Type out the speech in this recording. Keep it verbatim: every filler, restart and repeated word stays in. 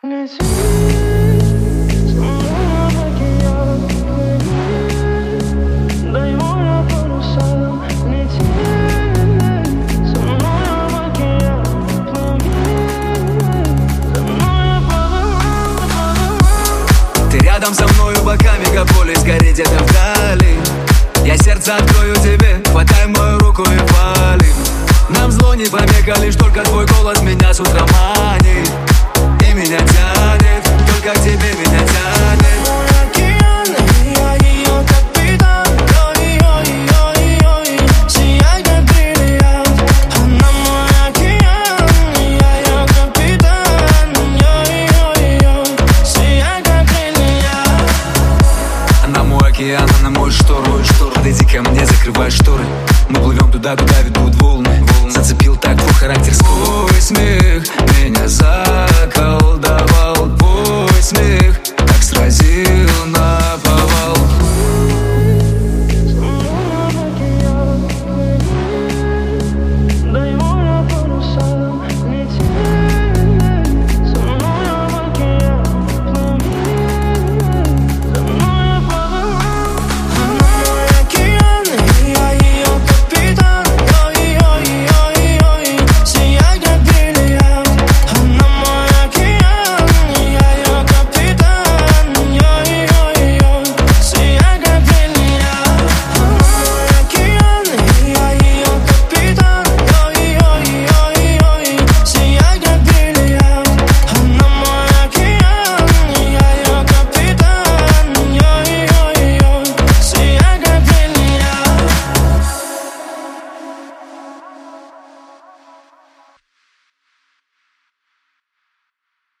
Ты рядом со мною, пока мегаполис горит где-то вдали. Я сердце открою тебе, хватай мою руку и вали. Нам зло не помеха, лишь только твой голос меня с утра манит. И меня тянет, только к тебе меня тянет. Она на мой штору, подойди ко мне, закрывай шторы. Мы плывем туда, куда ведут волны. Зацепил так твой характер, сквозь смех.